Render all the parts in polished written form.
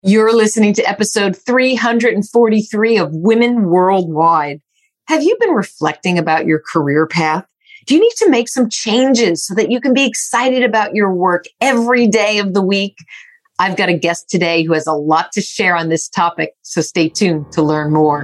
You're listening to episode 343 of Women Worldwide. Have you been reflecting about your career path? Do you need to make some changes so that you can be excited about your work every day of the week? I've got a guest today who has a lot to share on this topic, so stay tuned to learn more.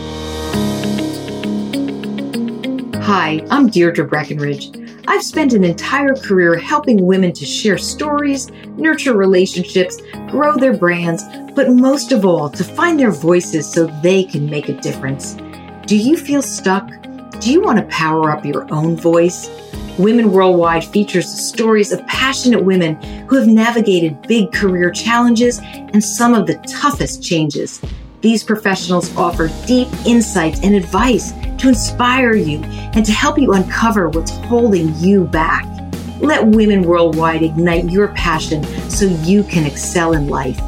Hi, I'm Deirdre Breckenridge. I've spent an entire career helping women to share stories, nurture relationships, grow their brands, but most of all, to find their voices so they can make a difference. Do you feel stuck? Do you want to power up your own voice? Women Worldwide features the stories of passionate women who have navigated big career challenges and some of the toughest changes. These professionals offer deep insights and advice to inspire you and to help you uncover what's holding you back. Let Women Worldwide ignite your passion so you can excel in life.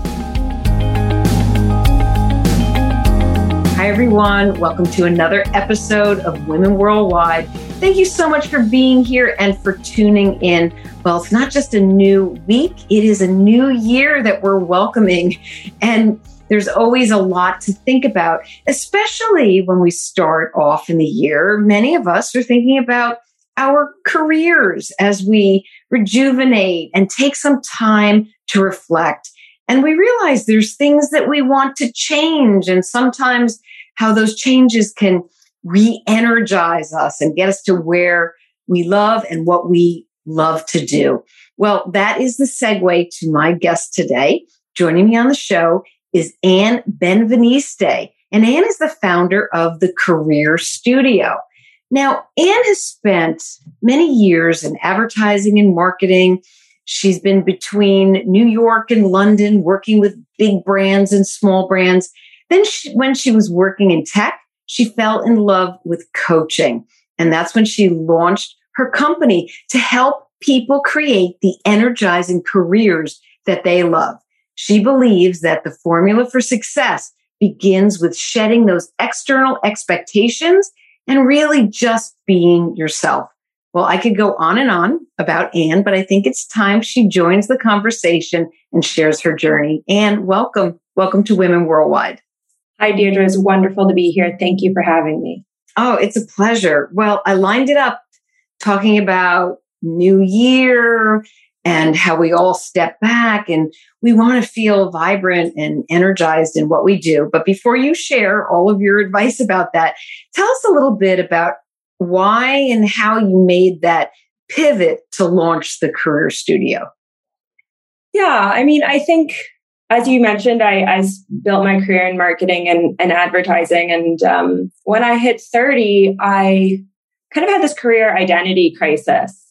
Hi, everyone. Welcome to another episode of Women Worldwide. Thank you so much for being here and for tuning in. Well, it's not just a new week, it is a new year that we're welcoming. And there's always a lot to think about, especially when we start off in the year. Many of us are thinking about our careers as we rejuvenate and take some time to reflect. And we realize there's things that we want to change, and sometimes how those changes can re-energize us and get us to where we love and what we love to do. Well, that is the segue to my guest today. Joining me on the show is Anne Benveniste. And Anne is the founder of the Career Studio. Now, Anne has spent many years in advertising and marketing. She's been between New York and London, working with big brands and small brands. Then when she was working in tech, she fell in love with coaching. And that's when she launched her company to help people create the energizing careers that they love. She believes that the formula for success begins with shedding those external expectations and really just being yourself. Well, I could go on and on about Anne, but I think it's time she joins the conversation and shares her journey. Anne, welcome. Welcome to Women Worldwide. Hi, Deirdre. It's wonderful to be here. Thank you for having me. Oh, it's a pleasure. Well, I lined it up talking about New Year and how we all step back and we want to feel vibrant and energized in what we do. But before you share all of your advice about that, tell us a little bit about why and how you made that pivot to launch the Career Studio. Yeah, I think, as you mentioned, I built my career in marketing and advertising. And when I hit 30, I kind of had this career identity crisis.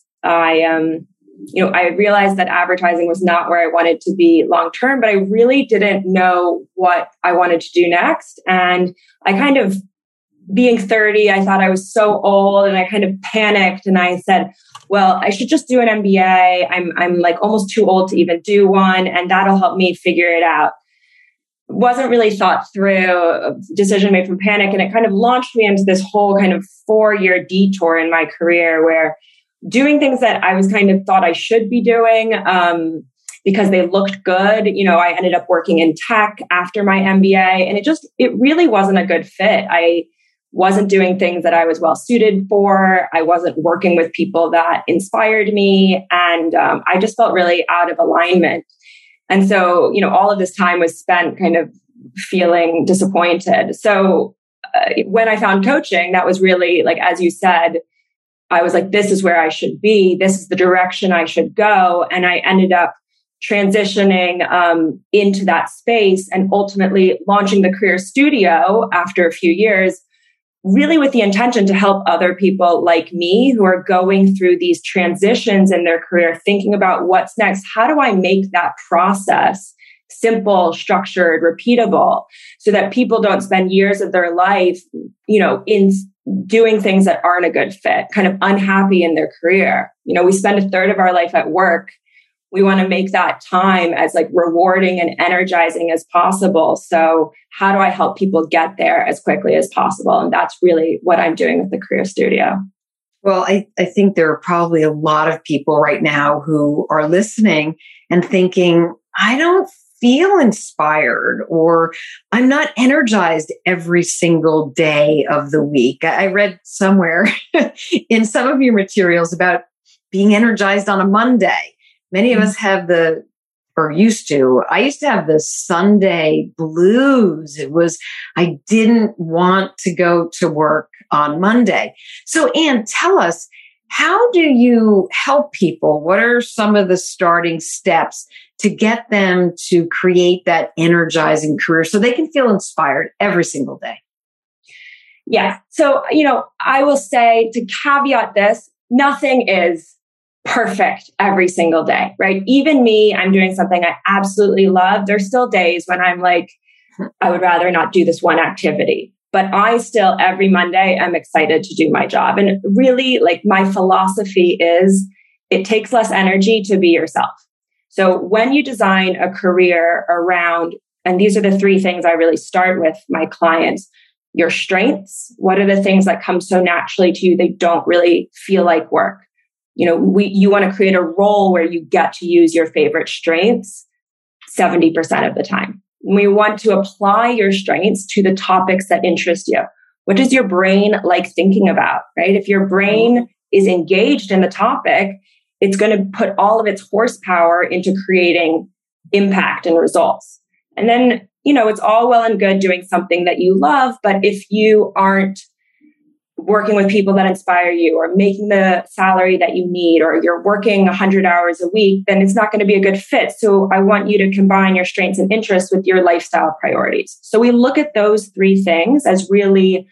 I realized that advertising was not where I wanted to be long term, but I really didn't know what I wanted to do next. And I kind of, being 30, I thought I was so old and I kind of panicked and I said, well, I should just do an MBA. I'm like almost too old to even do one, and that'll help me figure it out. Wasn't really thought through, a decision made from panic. And it kind of launched me into this whole kind of 4-year detour in my career where doing things that I was kind of thought I should be doing because they looked good. I ended up working in tech after my MBA, and it really wasn't a good fit. I wasn't doing things that I was well suited for. I wasn't working with people that inspired me. And I just felt really out of alignment. And so, all of this time was spent kind of feeling disappointed. So when I found coaching, that was really, like, as you said, I was like, this is where I should be. This is the direction I should go. And I ended up transitioning into that space and ultimately launching the Career Studio after a few years, really with the intention to help other people like me who are going through these transitions in their career, thinking about what's next. How do I make that process simple, structured, repeatable, so that people don't spend years of their life, in doing things that aren't a good fit, kind of unhappy in their career. We spend a third of our life at work. We want to make that time as like rewarding and energizing as possible. So how do I help people get there as quickly as possible? And that's really what I'm doing with the Career Studio. Well, I think there are probably a lot of people right now who are listening and thinking, I don't feel inspired, or I'm not energized every single day of the week. I read somewhere in some of your materials about being energized on a Monday. Many of us have I used to have the Sunday blues. I didn't want to go to work on Monday. So Anne, tell us, how do you help people? What are some of the starting steps to get them to create that energizing career so they can feel inspired every single day? Yeah. So, I will say, to caveat this, nothing is perfect every single day, right? Even me, I'm doing something I absolutely love. There's still days when I'm like, I would rather not do this one activity. But I still, every Monday, I'm excited to do my job. And really, like, my philosophy is it takes less energy to be yourself. So when you design a career around, and these are the three things I really start with my clients, your strengths. What are the things that come so naturally to you? They don't really feel like work. You want to create a role where you get to use your favorite strengths 70% of the time. We want to apply your strengths to the topics that interest you. What does your brain like thinking about, right? If your brain is engaged in the topic, it's going to put all of its horsepower into creating impact and results. And then, it's all well and good doing something that you love, but if you aren't working with people that inspire you, or making the salary that you need, or you're working 100 hours a week, then it's not going to be a good fit. So I want you to combine your strengths and interests with your lifestyle priorities. So we look at those three things as really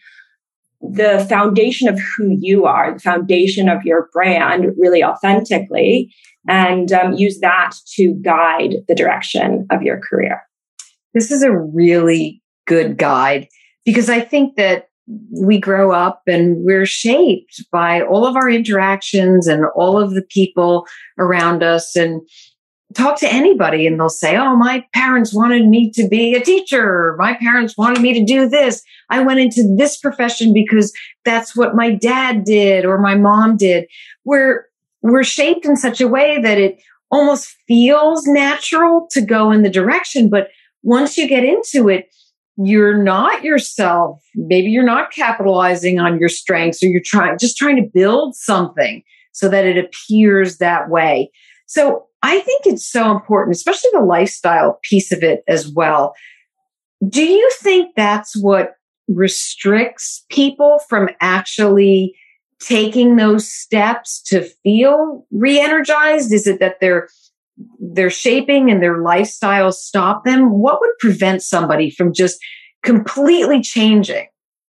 the foundation of who you are, the foundation of your brand, really authentically, and use that to guide the direction of your career. This is a really good guide, because I think that we grow up and we're shaped by all of our interactions and all of the people around us, and talk to anybody and they'll say, oh, my parents wanted me to be a teacher. My parents wanted me to do this. I went into this profession because that's what my dad did or my mom did. We're shaped in such a way that it almost feels natural to go in the direction. But once you get into it, you're not yourself. Maybe you're not capitalizing on your strengths, or you're trying to build something so that it appears that way. So I think it's so important, especially the lifestyle piece of it as well. Do you think that's what restricts people from actually taking those steps to feel re-energized? Is it that their shaping and their lifestyles stop them? What would prevent somebody from just completely changing?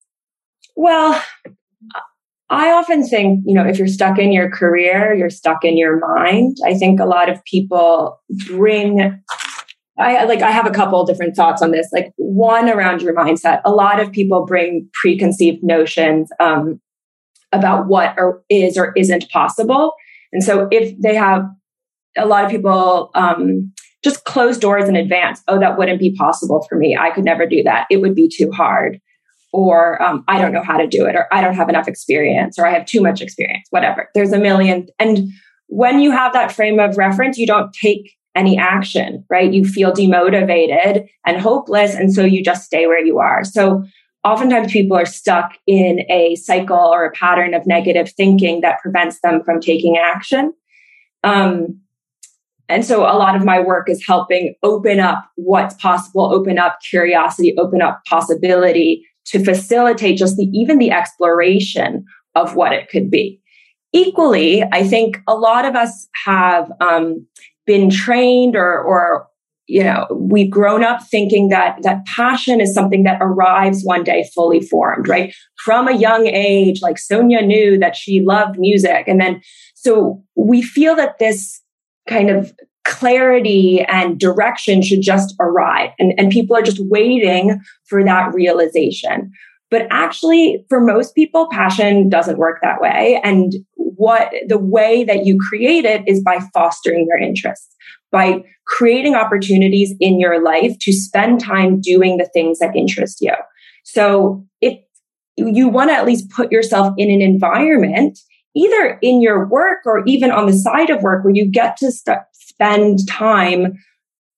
Well, I often think, if you're stuck in your career, you're stuck in your mind. I think a lot of people I have a couple of different thoughts on this. Like, one, around your mindset. A lot of people bring preconceived notions about what is or isn't possible. And so if they have, a lot of people just close doors in advance. Oh, that wouldn't be possible for me. I could never do that. It would be too hard. Or I don't know how to do it, or I don't have enough experience, or I have too much experience, whatever. There's a million. And when you have that frame of reference, you don't take any action, right? You feel demotivated and hopeless. And so you just stay where you are. So oftentimes people are stuck in a cycle or a pattern of negative thinking that prevents them from taking action. And so a lot of my work is helping open up what's possible, open up curiosity, open up possibility to facilitate just even the exploration of what it could be. Equally, I think a lot of us have been trained or we've grown up thinking that passion is something that arrives one day fully formed, right? From a young age, like Sonia knew that she loved music. And then, so we feel that this kind of clarity and direction should just arrive. And people are just waiting for that realization. But actually, for most people, passion doesn't work that way. And the way that you create it is by fostering your interests, by creating opportunities in your life to spend time doing the things that interest you. So if you want to at least put yourself in an environment, either in your work or even on the side of work, where you get to spend time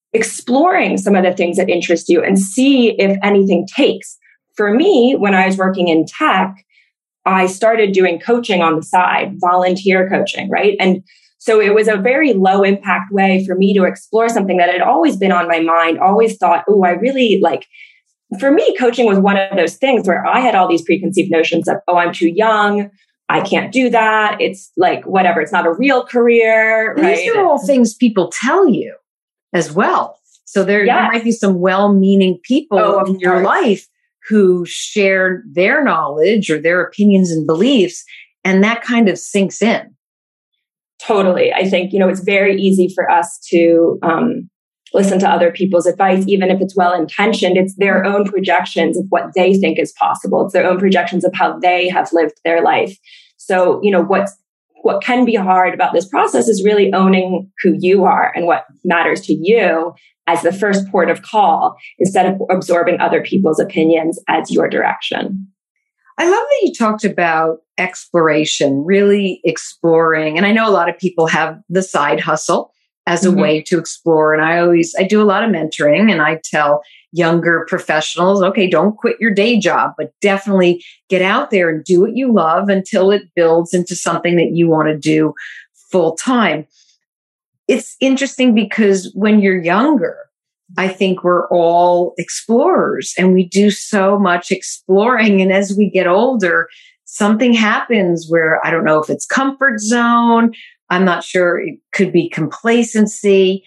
exploring some of the things that interest you and see if anything takes. For me, when I was working in tech, I started doing coaching on the side, volunteer coaching, right? And so it was a very low impact way for me to explore something that had always been on my mind, always thought, oh, I really like, for me, coaching was one of those things where I had all these preconceived notions of, oh, I'm too young. I can't do that. It's like, whatever. It's not a real career, and right? These are all things people tell you as well. So there might be some well-meaning people in your life who share their knowledge or their opinions and beliefs, and that kind of sinks in. Totally. I think, it's very easy for us to listen to other people's advice, even if it's well-intentioned. It's their own projections of what they think is possible. It's their own projections of how they have lived their life. So, what can be hard about this process is really owning who you are and what matters to you as the first port of call, instead of absorbing other people's opinions as your direction. I love that you talked about exploration, really exploring. And I know a lot of people have the side hustle as a way to explore. And I do a lot of mentoring, and I tell younger professionals, okay, don't quit your day job, but definitely get out there and do what you love until it builds into something that you want to do full time. It's interesting because when you're younger, I think we're all explorers and we do so much exploring. And as we get older, something happens where I don't know if it's comfort zone. I'm not sure. It could be complacency.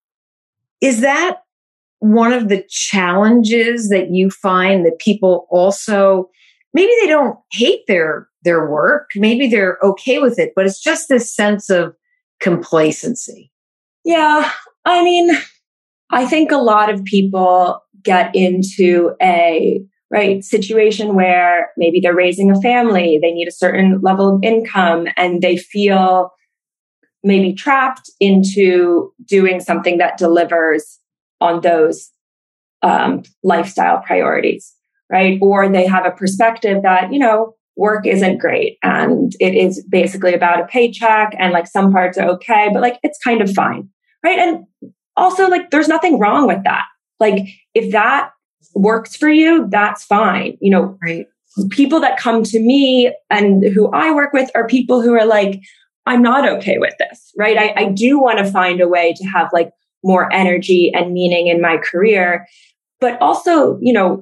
Is that one of the challenges that you find that people also, maybe they don't hate their work, maybe they're okay with it, but it's just this sense of complacency? Yeah. I mean, I think a lot of people get into a situation where maybe they're raising a family, they need a certain level of income, and they feel maybe trapped into doing something that delivers on those lifestyle priorities, right? Or they have a perspective that, work isn't great and it is basically about a paycheck, and like some parts are okay, but like it's kind of fine, right? And also, like, there's nothing wrong with that. Like, if that works for you, that's fine. Right. People that come to me and who I work with are people who are like, I'm not okay with this, right? I do want to find a way to have like more energy and meaning in my career, but also,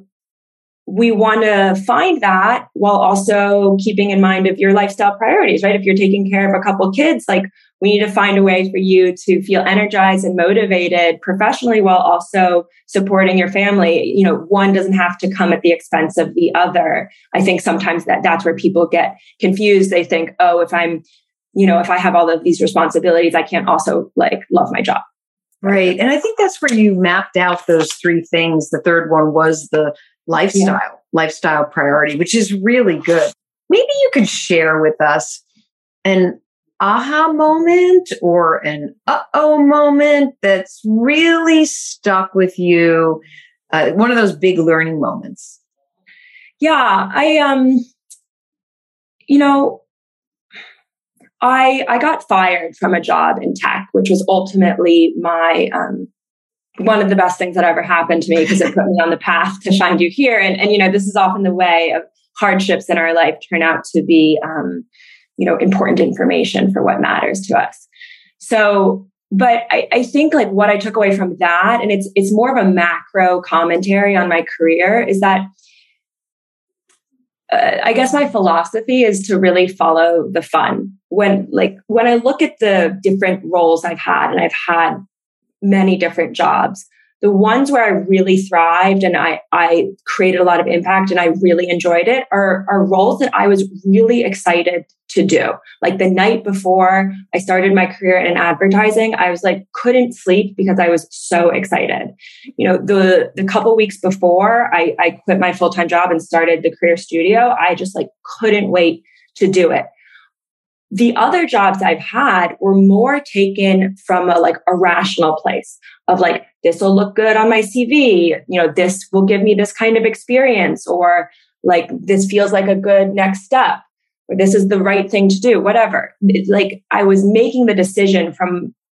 we want to find that while also keeping in mind of your lifestyle priorities, right? If you're taking care of a couple kids, like, we need to find a way for you to feel energized and motivated professionally while also supporting your family. One doesn't have to come at the expense of the other. I think sometimes that's where people get confused. They think, oh, if I have all of these responsibilities, I can't also like love my job. Right. And I think that's where you mapped out those three things. The third one was the lifestyle priority, which is really good. Maybe you could share with us an aha moment or an uh-oh moment that's really stuck with you. One of those big learning moments. Yeah. I got fired from a job in tech, which was ultimately my, one of the best things that ever happened to me, because it put me on the path to find you here. And this is often the way of hardships in our life turn out to be, important information for what matters to us. So, but I think like what I took away from that, and it's more of a macro commentary on my career, is that I guess my philosophy is to really follow the fun. When I look at the different roles I've had, and I've had many different jobs, the ones where I really thrived and I created a lot of impact and I really enjoyed it are roles that I was really excited to do. Like the night before I started my career in advertising, I was like, couldn't sleep because I was so excited. The couple weeks before I quit my full-time job and started the Career Studio, I just like couldn't wait to do it. The other jobs I've had were more taken from a rational place of like, this will look good on my CV. This will give me this kind of experience, or like, this feels like a good next step, or this is the right thing to do, whatever. It's like I was making the decision from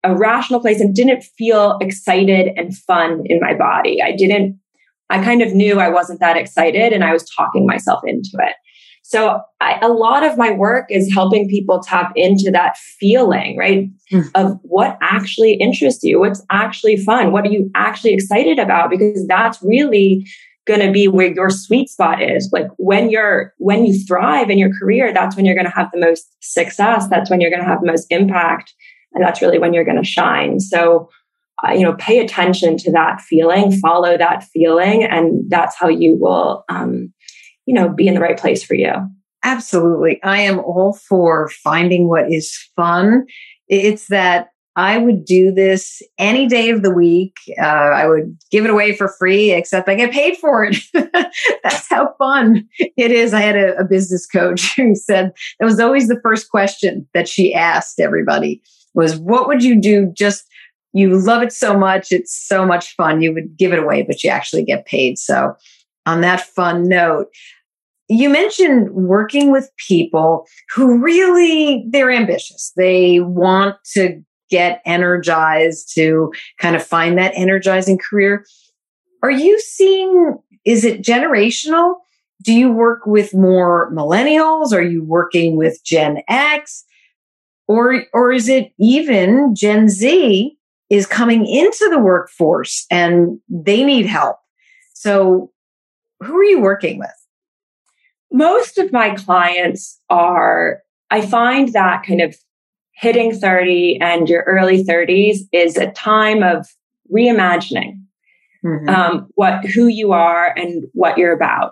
a rational place and didn't feel excited and fun in my body. I kind of knew I wasn't that excited and I was talking myself into it. So a lot of my work is helping people tap into that feeling, right? Of what actually interests you, what's actually fun, what are you actually excited about? Because that's really going to be where your sweet spot is. Like when you thrive in your career, that's when you're going to have the most success. That's when you're going to have the most impact. And that's really when you're going to shine. So, pay attention to that feeling, follow that feeling, and that's how you will, be in the right place for you. Absolutely. I am all for finding what is fun. It's that I would do this any day of the week. I would give it away for free, except I get paid for it. That's how fun it is. I had a business coach who said that was always the first question that she asked everybody was, what would you do? You love it so much. It's so much fun. You would give it away, but you actually get paid. So on that fun note, you mentioned working with people who really, they're ambitious. They want to get energized, to kind of find that energizing career. Are you seeing, is it generational? Do you work with more millennials? Are you working with Gen X? Or is it even Gen Z is coming into the workforce and they need help? So who are you working with? Most of my clients I find that kind of hitting 30 and your early 30s is a time of reimagining who you are and what you're about.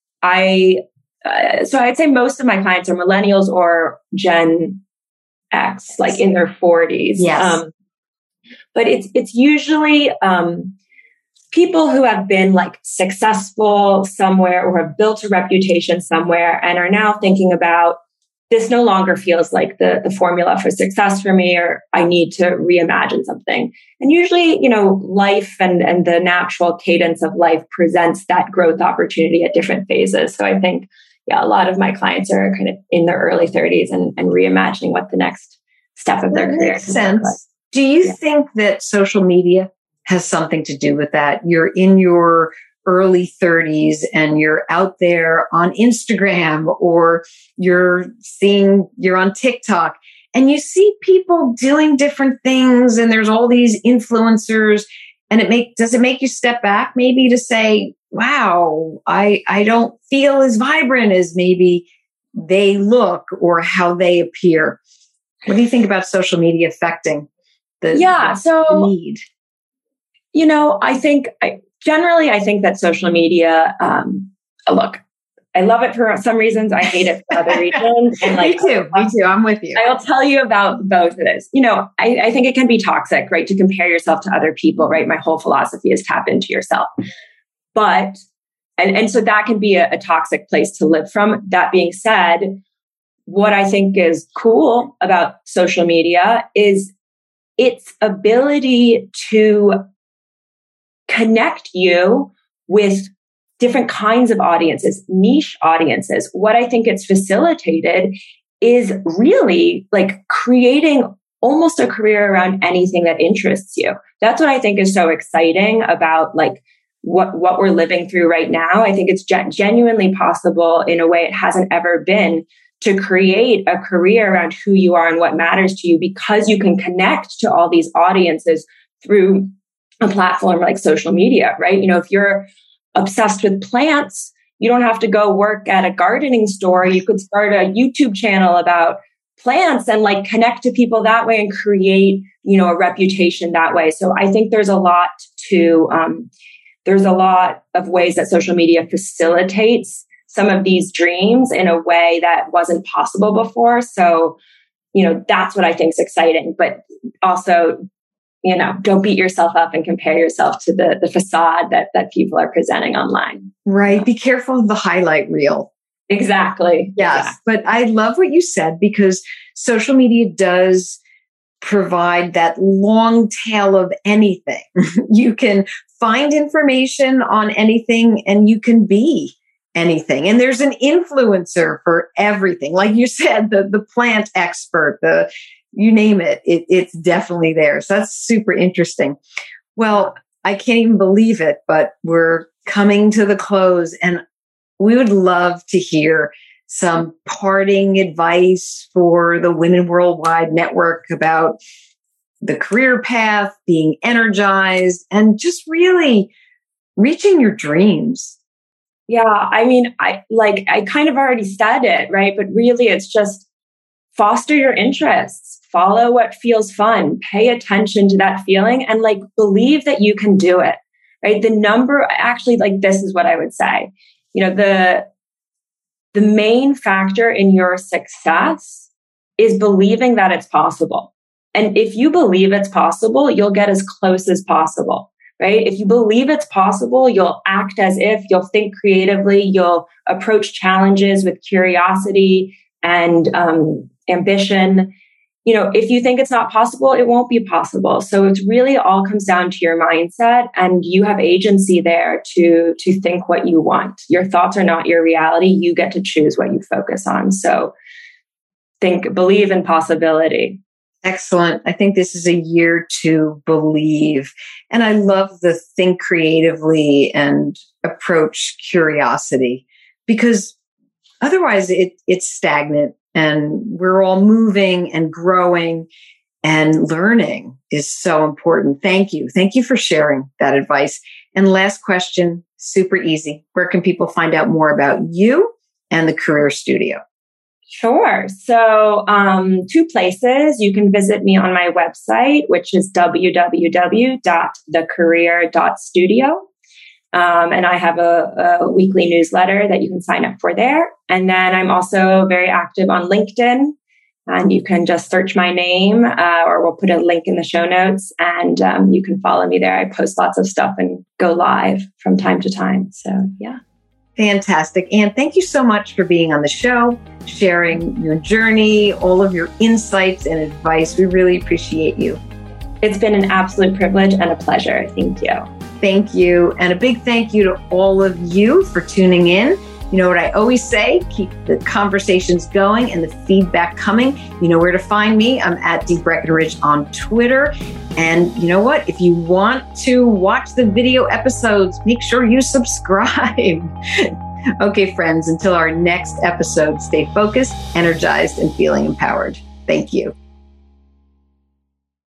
So I'd say most of my clients are millennials or Gen X, like in their 40s. Yes. But it's usually people who have been like successful somewhere or have built a reputation somewhere and are now thinking about, this no longer feels like the formula for success for me, or I need to reimagine something. And usually, life and the natural cadence of life presents that growth opportunity at different phases. So I think, a lot of my clients are kind of in their early 30s and reimagining what the next step of their career makes sense. Like. Do you think that social media has something to do with that? You're in your early 30s and you're out there on Instagram or you're on TikTok and you see people doing different things and there's all these influencers, and does it make you step back maybe to say, wow, I don't feel as vibrant as maybe they look or how they appear? What do you think about social media affecting the need? I think I think that social media, look, I love it for some reasons. I hate it for other reasons. And Me too. I'm with you. I'll tell you about both of those. I think it can be toxic, right? To compare yourself to other people, right? My whole philosophy is tap into yourself. But, and so that can be a toxic place to live from. That being said, what I think is cool about social media is its ability to connect you with different kinds of audiences, niche audiences. What I think it's facilitated is really like creating almost a career around anything that interests you. That's what I think is so exciting about like what we're living through right now. I think it's genuinely possible in a way it hasn't ever been to create a career around who you are and what matters to you, because you can connect to all these audiences through a platform like social media, right? If you're obsessed with plants, you don't have to go work at a gardening store. You could start a YouTube channel about plants and like connect to people that way and create, a reputation that way. So I think there's a lot of ways that social media facilitates some of these dreams in a way that wasn't possible before. So, that's what I think is exciting, but also, don't beat yourself up and compare yourself to the facade that people are presenting online. Right. Be careful of the highlight reel. Exactly. Yes. Yeah. But I love what you said, because social media does provide that long tail of anything. You can find information on anything and you can be anything. And there's an influencer for everything. Like you said, the plant expert, you name it, it's definitely there. So that's super interesting. Well, I can't even believe it, but we're coming to the close, and we would love to hear some parting advice for the Women Worldwide Network about the career path, being energized, and just really reaching your dreams. Yeah, I mean, I kind of already said it, right? But really, it's just foster your interests, follow what feels fun, pay attention to that feeling, and believe that you can do it, right? This is what I would say. The main factor in your success is believing that it's possible. And if you believe it's possible, you'll get as close as possible, right? If you believe it's possible, you'll act as if, you'll think creatively, you'll approach challenges with curiosity and ambition. If you think it's not possible, it won't be possible. So it's really all comes down to your mindset, and you have agency there to think what you want. Your thoughts are not your reality. You get to choose what you focus on. So believe in possibility. Excellent. I think this is a year to believe. And I love the think creatively and approach curiosity, because otherwise it's stagnant, and we're all moving and growing, and learning is so important. Thank you. Thank you for sharing that advice. And last question, super easy. Where can people find out more about you and the Career Studio? Sure. So 2 places. You can visit me on my website, which is www.thecareer.studio. And I have a weekly newsletter that you can sign up for there. And then I'm also very active on LinkedIn, and you can just search my name, or we'll put a link in the show notes, and you can follow me there. I post lots of stuff and go live from time to time. So yeah. Fantastic. Anne, thank you so much for being on the show, sharing your journey, all of your insights and advice. We really appreciate you. It's been an absolute privilege and a pleasure. Thank you. Thank you. And a big thank you to all of you for tuning in. You know what I always say, keep the conversations going and the feedback coming. You know where to find me. I'm at Dee Breckenridge on Twitter. And you know what? If you want to watch the video episodes, make sure you subscribe. Okay, friends, until our next episode, stay focused, energized, and feeling empowered. Thank you.